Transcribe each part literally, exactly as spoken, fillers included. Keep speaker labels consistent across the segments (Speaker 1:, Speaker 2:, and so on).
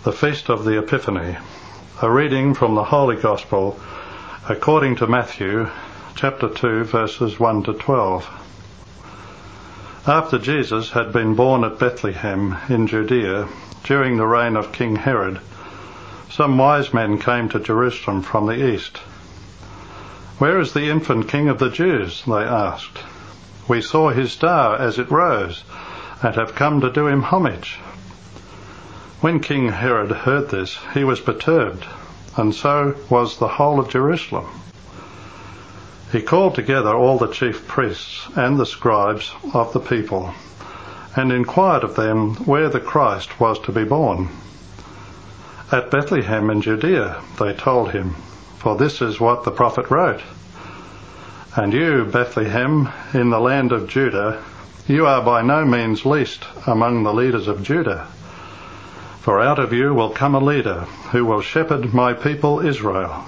Speaker 1: The Feast of the Epiphany. A reading from the Holy Gospel according to Matthew, chapter two, verses one to twelve. After Jesus had been born at Bethlehem in Judea during the reign of King Herod, some wise men came to Jerusalem from the east. "Where is the infant King of the Jews?" they asked. "We saw his star as it rose and have come to do him homage." When King Herod heard this, he was perturbed, and so was the whole of Jerusalem. He called together all the chief priests and the scribes of the people, and inquired of them where the Christ was to be born. "At Bethlehem in Judea," they told him, "for this is what the prophet wrote. And you, Bethlehem, in the land of Judah, you are by no means least among the leaders of Judah. For out of you will come a leader who will shepherd my people Israel."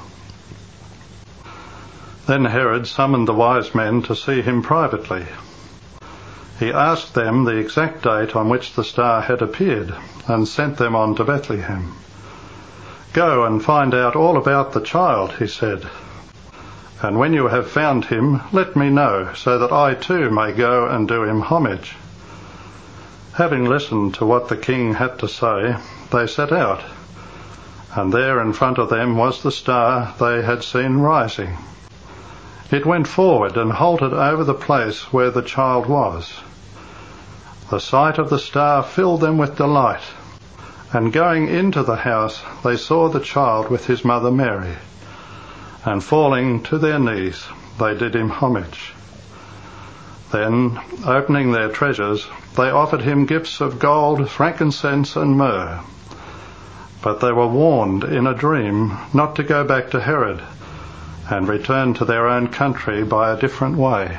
Speaker 1: Then Herod summoned the wise men to see him privately. He asked them the exact date on which the star had appeared and sent them on to Bethlehem. "Go and find out all about the child," he said, "and when you have found him, let me know, so that I too may go and do him homage." Having listened to what the king had to say, they set out, and there in front of them was the star they had seen rising. It went forward and halted over the place where the child was. The sight of the star filled them with delight, and going into the house they saw the child with his mother Mary, and falling to their knees they did him homage. Then, opening their treasures, they offered him gifts of gold, frankincense and myrrh. But they were warned in a dream not to go back to Herod, and return to their own country by a different way.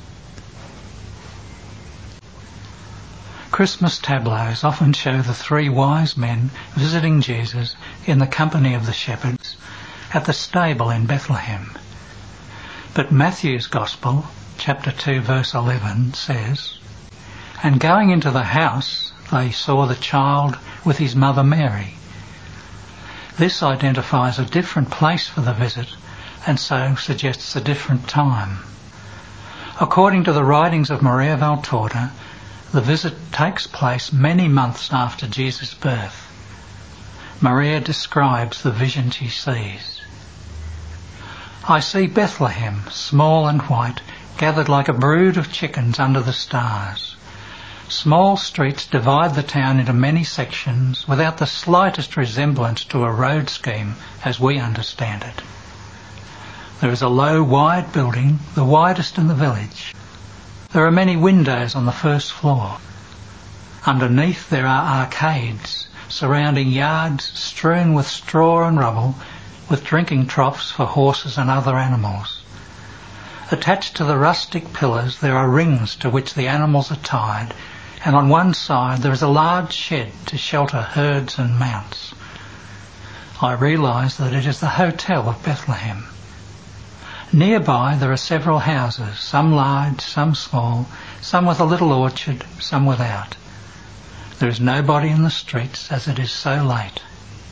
Speaker 2: Christmas tableaus often show the three wise men visiting Jesus in the company of the shepherds at the stable in Bethlehem. But Matthew's Gospel, chapter two, verse eleven, says, "And going into the house, they saw the child with his mother Mary." This identifies a different place for the visit, and so suggests a different time. According to the writings of Maria Valtorta, the visit takes place many months after Jesus' birth. Maria describes the vision she sees. "I see Bethlehem, small and white, gathered like a brood of chickens under the stars. Small streets divide the town into many sections without the slightest resemblance to a road scheme as we understand it. There is a low, wide building, the widest in the village. There are many windows on the first floor. Underneath there are arcades, surrounding yards strewn with straw and rubble, with drinking troughs for horses and other animals. Attached to the rustic pillars there are rings to which the animals are tied, and on one side there is a large shed to shelter herds and mounts. I realise that it is the Hotel of Bethlehem. Nearby there are several houses, some large, some small, some with a little orchard, some without. There is nobody in the streets as it is so late.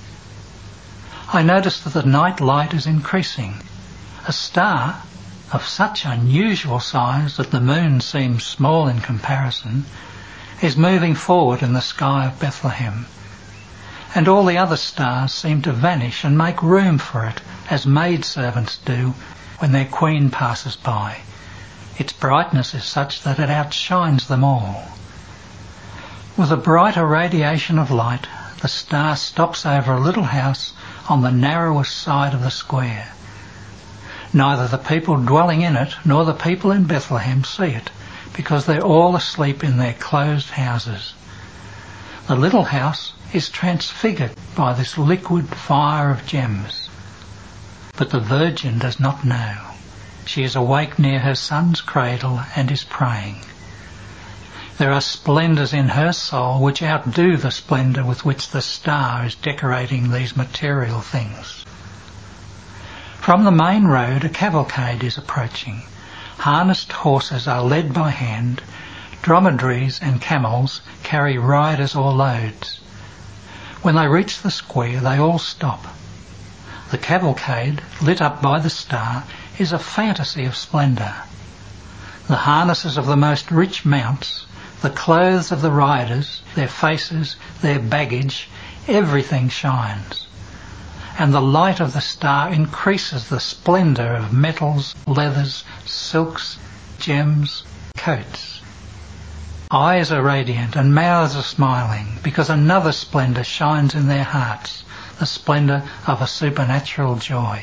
Speaker 2: I notice that the night light is increasing. A star, of such unusual size that the moon seems small in comparison, is moving forward in the sky of Bethlehem. And all the other stars seem to vanish and make room for it, as maidservants do when their queen passes by. Its brightness is such that it outshines them all. With a brighter radiation of light, the star stops over a little house on the narrowest side of the square. Neither the people dwelling in it nor the people in Bethlehem see it, because they're all asleep in their closed houses. The little house is transfigured by this liquid fire of gems. But the Virgin does not know. She is awake near her son's cradle and is praying. There are splendours in her soul which outdo the splendour with which the star is decorating these material things. From the main road a cavalcade is approaching. Harnessed horses are led by hand. Dromedaries and camels carry riders or loads. When they reach the square, they all stop. The cavalcade, lit up by the star, is a fantasy of splendour. The harnesses of the most rich mounts, the clothes of the riders, their faces, their baggage, everything shines. And the light of the star increases the splendour of metals, leathers, silks, gems, coats. Eyes are radiant and mouths are smiling because another splendour shines in their hearts, the splendour of a supernatural joy.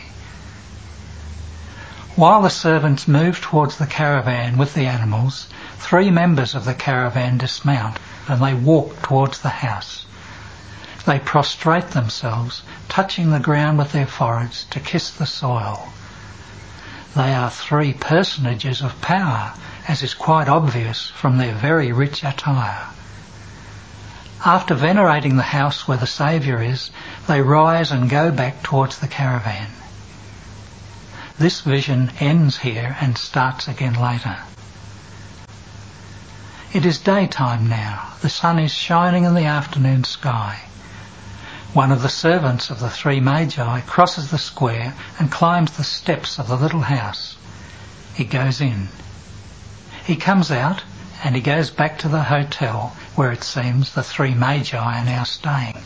Speaker 2: While the servants move towards the caravan with the animals, three members of the caravan dismount and they walk towards the house. They prostrate themselves, touching the ground with their foreheads to kiss the soil. They are three personages of power, as is quite obvious from their very rich attire. After venerating the house where the Saviour is, they rise and go back towards the caravan. This vision ends here and starts again later. It is daytime now. The sun is shining in the afternoon sky. One of the servants of the three magi crosses the square and climbs the steps of the little house. He goes in. He comes out and he goes back to the hotel where it seems the three magi are now staying.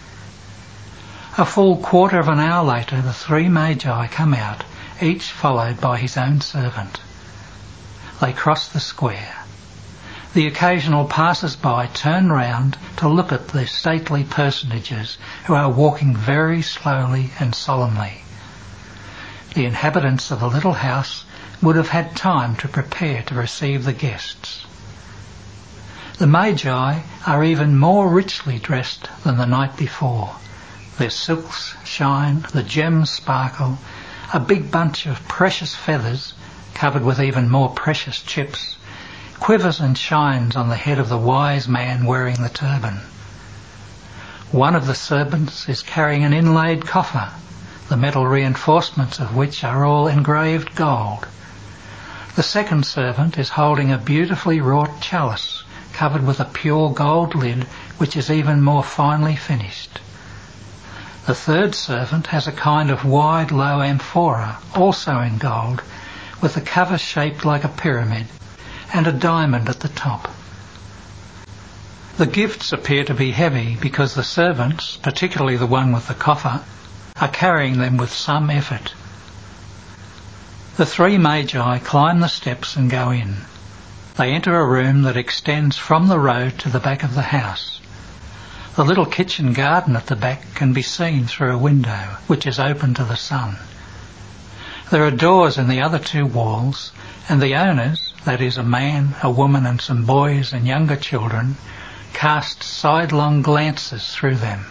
Speaker 2: A full quarter of an hour later, the three magi come out, each followed by his own servant. They cross the square. The occasional passers-by turn round to look at the stately personages who are walking very slowly and solemnly. The inhabitants of the little house would have had time to prepare to receive the guests. The Magi are even more richly dressed than the night before. Their silks shine, the gems sparkle, a big bunch of precious feathers, covered with even more precious chips, quivers and shines on the head of the wise man wearing the turban. One of the servants is carrying an inlaid coffer, the metal reinforcements of which are all engraved gold. The second servant is holding a beautifully wrought chalice, covered with a pure gold lid which is even more finely finished. The third servant has a kind of wide, low amphora, also in gold, with the cover shaped like a pyramid, and a diamond at the top. The gifts appear to be heavy because the servants, particularly the one with the coffer, are carrying them with some effort. The three magi climb the steps and go in. They enter a room that extends from the road to the back of the house. The little kitchen garden at the back can be seen through a window, which is open to the sun. There are doors in the other two walls, and the owners, that is a man, a woman and some boys and younger children, cast sidelong glances through them.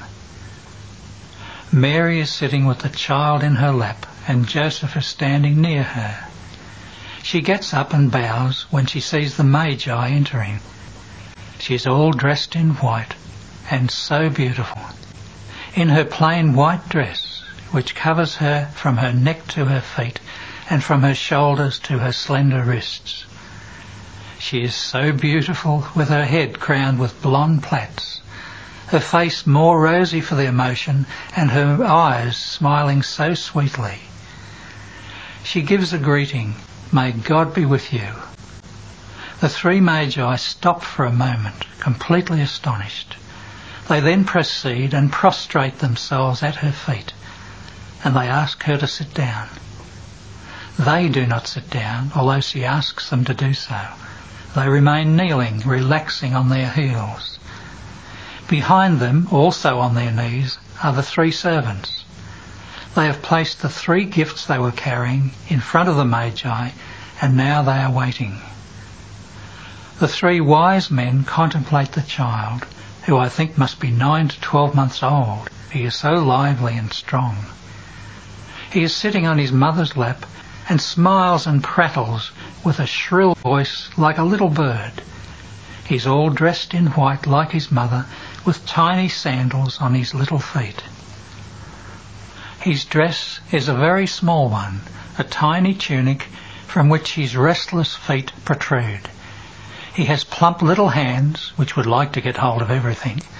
Speaker 2: Mary is sitting with the child in her lap and Joseph is standing near her. She gets up and bows when she sees the Magi entering. She is all dressed in white and so beautiful. In her plain white dress, which covers her from her neck to her feet and from her shoulders to her slender wrists. She is so beautiful with her head crowned with blonde plaits, her face more rosy for the emotion and her eyes smiling so sweetly. She gives a greeting, "May God be with you." The three magi stop for a moment, completely astonished. They then proceed and prostrate themselves at her feet, and they ask her to sit down. They do not sit down, although she asks them to do so. They remain kneeling, relaxing on their heels. Behind them, also on their knees, are the three servants. They have placed the three gifts they were carrying in front of the Magi, and now they are waiting. The three wise men contemplate the child, who I think must be nine to twelve months old. He is so lively and strong. He is sitting on his mother's lap and smiles and prattles with a shrill voice like a little bird. He's all dressed in white like his mother, with tiny sandals on his little feet. His dress is a very small one, a tiny tunic from which his restless feet protrude. He has plump little hands, which would like to get hold of everything,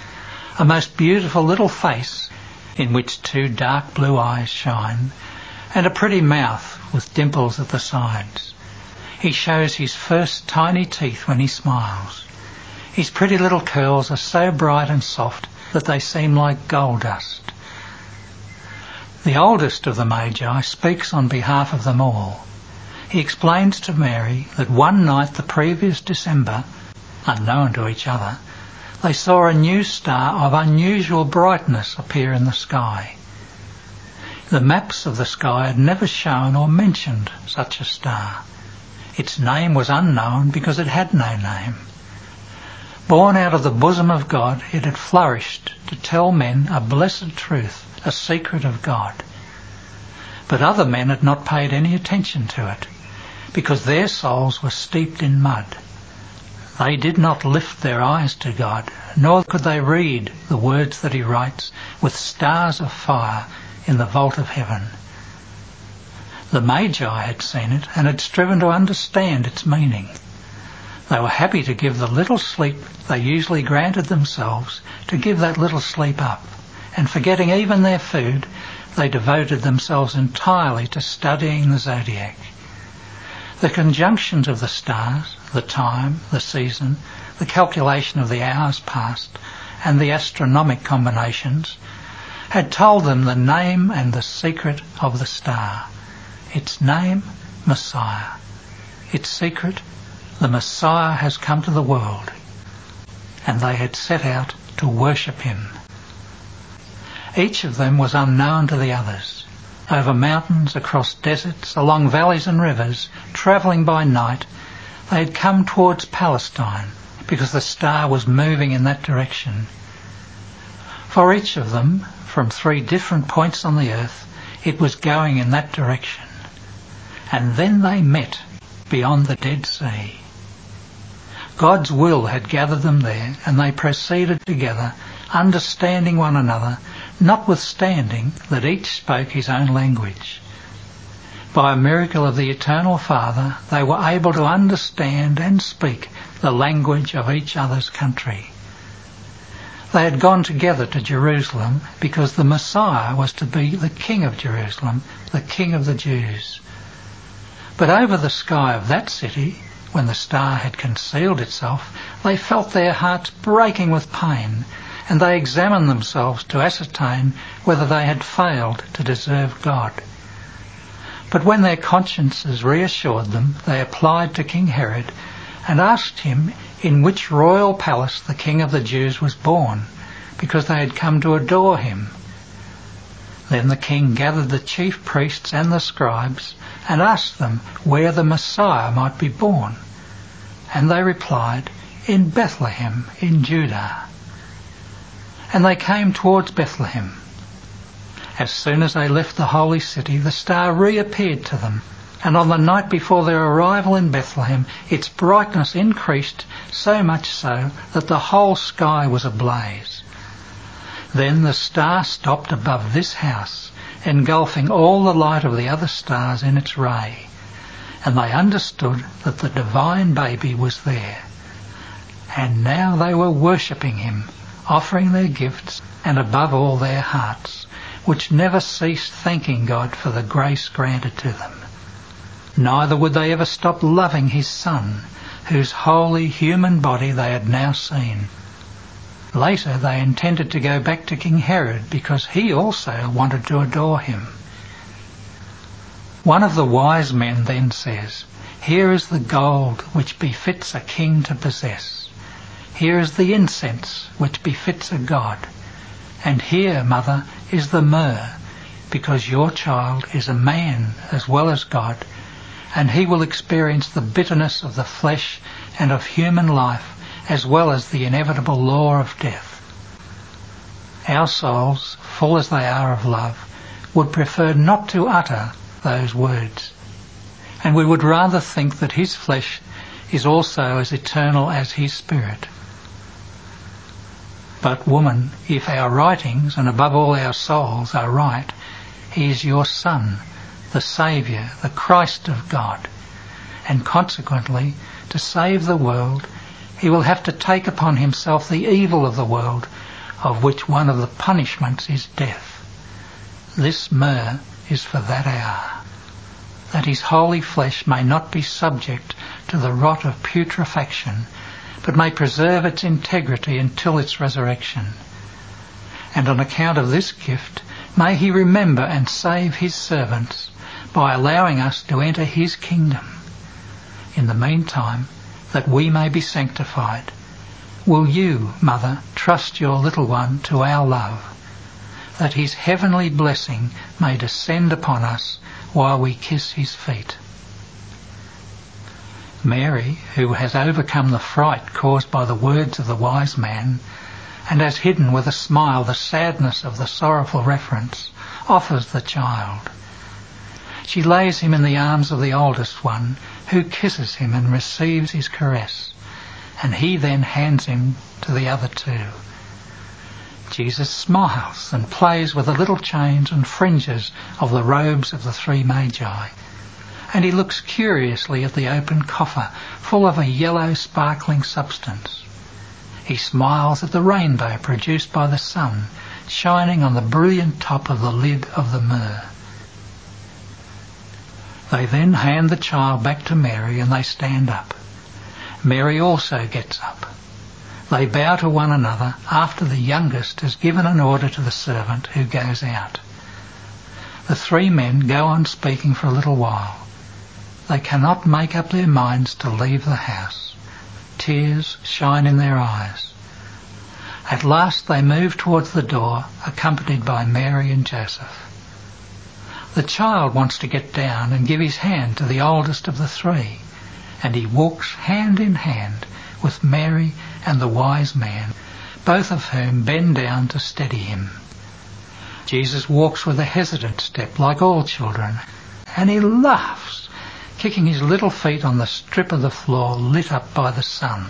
Speaker 2: a most beautiful little face in which two dark blue eyes shine, and a pretty mouth with dimples at the sides. He shows his first tiny teeth when he smiles. His pretty little curls are so bright and soft that they seem like gold dust. The oldest of the Magi speaks on behalf of them all. He explains to Mary that one night the previous December, unknown to each other, they saw a new star of unusual brightness appear in the sky. The maps of the sky had never shown or mentioned such a star. Its name was unknown because it had no name. Born out of the bosom of God, it had flourished to tell men a blessed truth, a secret of God. But other men had not paid any attention to it, because their souls were steeped in mud. They did not lift their eyes to God, nor could they read the words that he writes with stars of fire in the vault of heaven. The Magi had seen it and had striven to understand its meaning. They were happy to give the little sleep they usually granted themselves, to give that little sleep up, and forgetting even their food, they devoted themselves entirely to studying the zodiac. The conjunctions of the stars, the time, the season, the calculation of the hours past, and the astronomic combinations had told them the name and the secret of the star. Its name, Messiah. Its secret, the Messiah has come to the world. And they had set out to worship him. Each of them was unknown to the others. Over mountains, across deserts, along valleys and rivers, travelling by night, they had come towards Palestine because the star was moving in that direction. For each of them, from three different points on the earth, it was going in that direction. And then they met beyond the Dead Sea. God's will had gathered them there, and they proceeded together, understanding one another, notwithstanding that each spoke his own language. By a miracle of the Eternal Father, they were able to understand and speak the language of each other's country. They had gone together to Jerusalem because the Messiah was to be the King of Jerusalem, the King of the Jews. But over the sky of that city, when the star had concealed itself, they felt their hearts breaking with pain, and they examined themselves to ascertain whether they had failed to deserve God. But when their consciences reassured them, they applied to King Herod and asked him in which royal palace the King of the Jews was born, because they had come to adore him. Then the king gathered the chief priests and the scribes and asked them where the Messiah might be born. And they replied, "In Bethlehem, in Judah." And they came towards Bethlehem. As soon as they left the holy city, the star reappeared to them, and on the night before their arrival in Bethlehem, its brightness increased so much so that the whole sky was ablaze. Then the star stopped above this house, engulfing all the light of the other stars in its ray, and they understood that the divine baby was there. And now they were worshipping him, offering their gifts, and above all their hearts, which never ceased thanking God for the grace granted to them. Neither would they ever stop loving his Son, whose holy human body they had now seen. Later they intended to go back to King Herod because he also wanted to adore him. One of the wise men then says, "Here is the gold which befits a king to possess. Here is the incense which befits a god. And here, mother, is the myrrh, because your child is a man as well as God, and he will experience the bitterness of the flesh and of human life, as well as the inevitable law of death." Our souls, full as they are of love, would prefer not to utter those words, and we would rather think that his flesh is also as eternal as his spirit. But woman, if our writings, and above all our souls, are right, he is your Son, the Saviour, the Christ of God, and consequently, to save the world, he will have to take upon himself the evil of the world, of which one of the punishments is death. This myrrh is for that hour, that his holy flesh may not be subject to the rot of putrefaction, but may preserve its integrity until its resurrection. And on account of this gift, may he remember and save his servants by allowing us to enter his kingdom. In the meantime, that we may be sanctified, will you, Mother, trust your little one to our love, that his heavenly blessing may descend upon us while we kiss his feet? Mary, who has overcome the fright caused by the words of the wise man, and has hidden with a smile the sadness of the sorrowful reference, offers the child. She lays him in the arms of the oldest one, who kisses him and receives his caress, and he then hands him to the other two. Jesus smiles and plays with the little chains and fringes of the robes of the three magi, and he looks curiously at the open coffer full of a yellow sparkling substance. He smiles at the rainbow produced by the sun shining on the brilliant top of the lid of the myrrh. They then hand the child back to Mary and they stand up. Mary also gets up. They bow to one another after the youngest has given an order to the servant who goes out. The three men go on speaking for a little while. They cannot make up their minds to leave the house. Tears shine in their eyes. At last they move towards the door, accompanied by Mary and Joseph. The child wants to get down and give his hand to the oldest of the three, and he walks hand in hand with Mary and the wise man, both of whom bend down to steady him. Jesus walks with a hesitant step like all children, and he laughs, kicking his little feet on the strip of the floor lit up by the sun.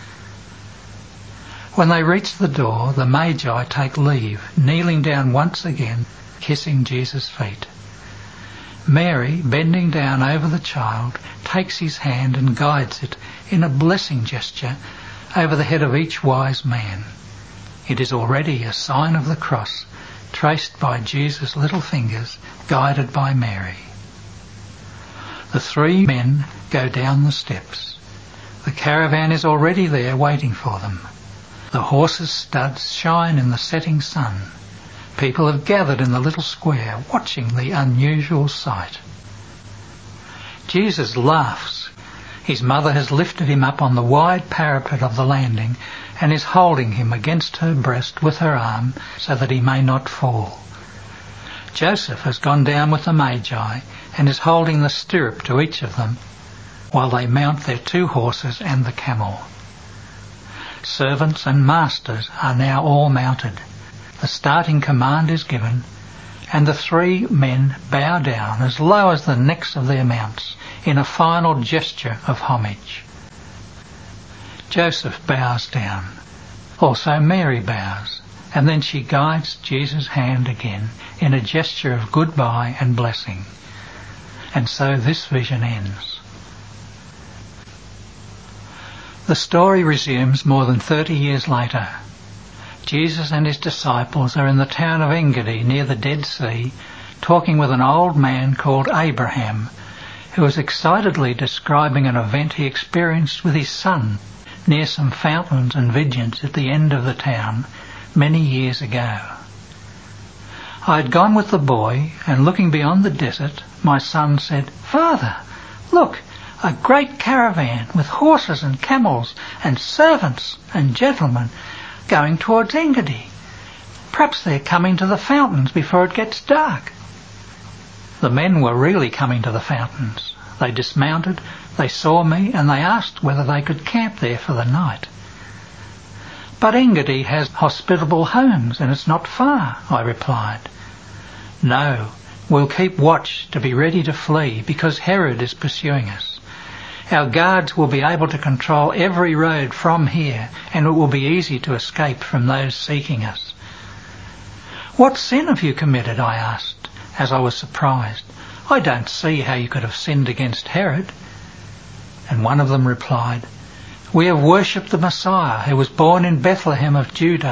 Speaker 2: When they reach the door, the Magi take leave, kneeling down once again, kissing Jesus' feet. Mary, bending down over the child, takes his hand and guides it in a blessing gesture over the head of each wise man. It is already a sign of the cross, traced by Jesus' little fingers, guided by Mary. The three men go down the steps. The caravan is already there waiting for them. The horses' studs shine in the setting sun. People have gathered in the little square, watching the unusual sight. Jesus laughs. His mother has lifted him up on the wide parapet of the landing and is holding him against her breast with her arm so that he may not fall. Joseph has gone down with the Magi and is holding the stirrup to each of them while they mount their two horses and the camel. Servants and masters are now all mounted. The starting command is given, and the three men bow down as low as the necks of their mounts in a final gesture of homage. Joseph bows down. Also Mary bows, and then she guides Jesus' hand again in a gesture of goodbye and blessing. And so this vision ends. The story resumes more than thirty years later. Jesus and his disciples are in the town of Engedi near the Dead Sea, talking with an old man called Abraham, who is excitedly describing an event he experienced with his son near some fountains and vineyards at the end of the town many years ago. I had gone with the boy, and looking beyond the desert, my son said, "Father, look, a great caravan with horses and camels and servants and gentlemen going towards Engedi. Perhaps they're coming to the fountains before it gets dark." The men were really coming to the fountains. They dismounted, they saw me, and they asked whether they could camp there for the night. "But Engedi has hospitable homes, and it's not far," I replied. "No, we'll keep watch to be ready to flee, because Herod is pursuing us. Our guards will be able to control every road from here, and it will be easy to escape from those seeking us." "What sin have you committed?" I asked, as I was surprised. "I don't see how you could have sinned against Herod." And one of them replied, "We have worshipped the Messiah, who was born in Bethlehem of Judah,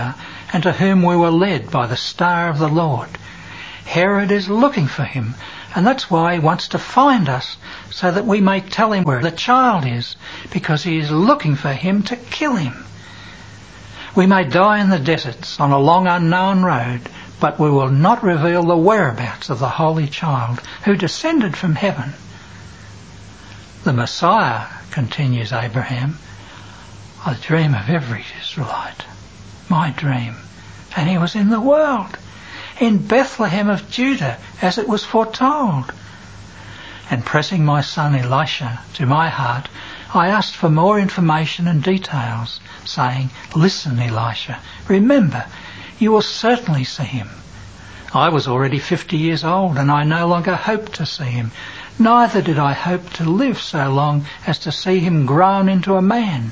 Speaker 2: and to whom we were led by the star of the Lord. Herod is looking for him, and that's why he wants to find us, so that we may tell him where the child is, because he is looking for him to kill him. We may die in the deserts on a long unknown road, but we will not reveal the whereabouts of the Holy Child who descended from heaven. The Messiah, continues Abraham, I dream of every Israelite, my dream, and he was in the world, in Bethlehem of Judah, as it was foretold. And pressing my son Elisha to my heart, I asked for more information and details, saying, Listen, Elisha, remember, you will certainly see him. I was already fifty years old, and I no longer hoped to see him. Neither did I hope to live so long as to see him grown into a man.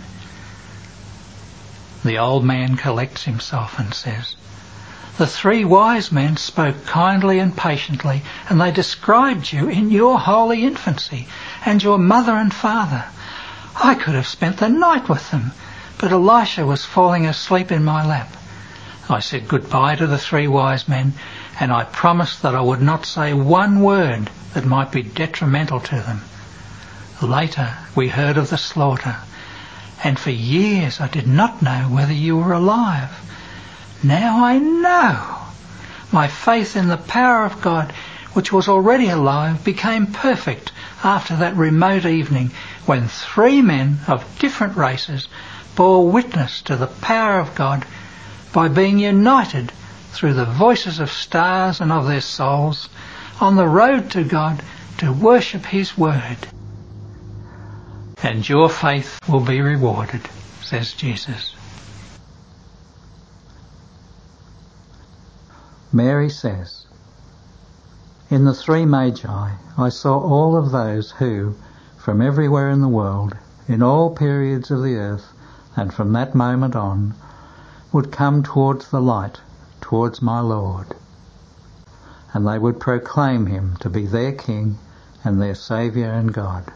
Speaker 2: The old man collects himself and says, The three wise men spoke kindly and patiently, and they described you in your holy infancy, and your mother and father. I could have spent the night with them, but Elisha was falling asleep in my lap. I said goodbye to the three wise men, and I promised that I would not say one word that might be detrimental to them. Later we heard of the slaughter, and for years I did not know whether you were alive. Now I know. My faith in the power of God, which was already alive, became perfect after that remote evening when three men of different races bore witness to the power of God by being united through the voices of stars and of their souls on the road to God to worship his word. And your faith will be rewarded, says Jesus.
Speaker 3: Mary says, In the three magi I saw all of those who, from everywhere in the world, in all periods of the earth, and from that moment on, would come towards the light, towards my Lord. And they would proclaim him to be their King and their Saviour and God.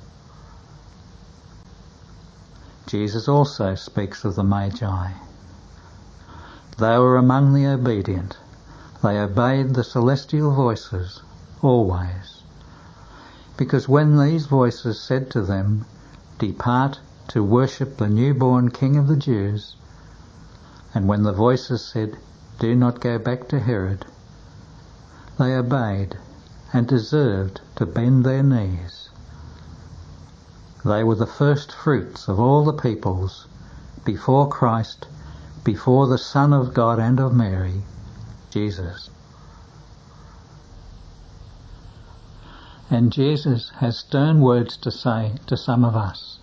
Speaker 3: Jesus also speaks of the Magi. They were among the obedient. They obeyed the celestial voices, always. Because when these voices said to them, Depart to worship the newborn King of the Jews, and when the voices said, Do not go back to Herod, they obeyed and deserved to bend their knees. They were the first fruits of all the peoples, before Christ, before the Son of God and of Mary, Jesus. And Jesus has stern words to say to some of us.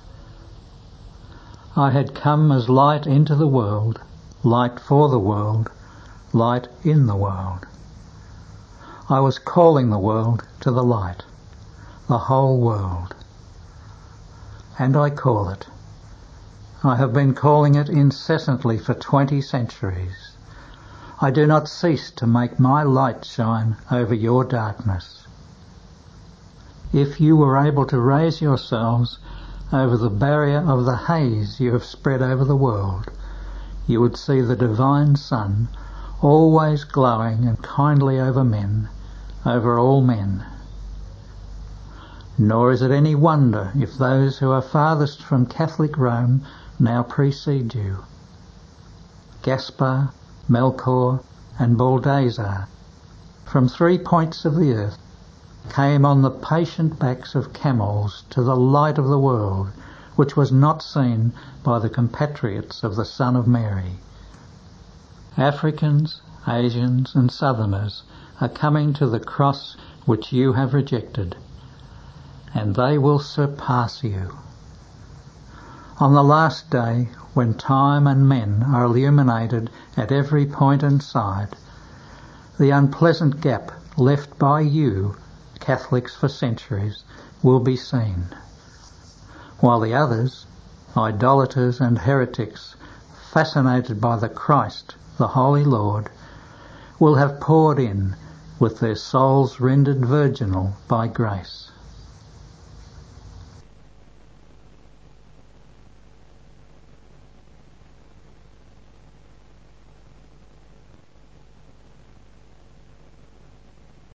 Speaker 3: I had come as light into the world, light for the world, light in the world. I was calling the world to the light, the whole world. And I call it. I have been calling it incessantly for twenty centuries. I do not cease to make my light shine over your darkness. If you were able to raise yourselves over the barrier of the haze you have spread over the world, you would see the divine sun always glowing and kindly over men, over all men. Nor is it any wonder if those who are farthest from Catholic Rome now precede you. Gaspar, Melchior, and Baldassar, from three points of the earth, came on the patient backs of camels to the light of the world, which was not seen by the compatriots of the Son of Mary. Africans, Asians, and Southerners are coming to the cross which you have rejected, and they will surpass you. On the last day, when time and men are illuminated at every point and side, the unpleasant gap left by you, Catholics for centuries, will be seen, while the others, idolaters and heretics, fascinated by the Christ, the Holy Lord, will have poured in with their souls rendered virginal by grace.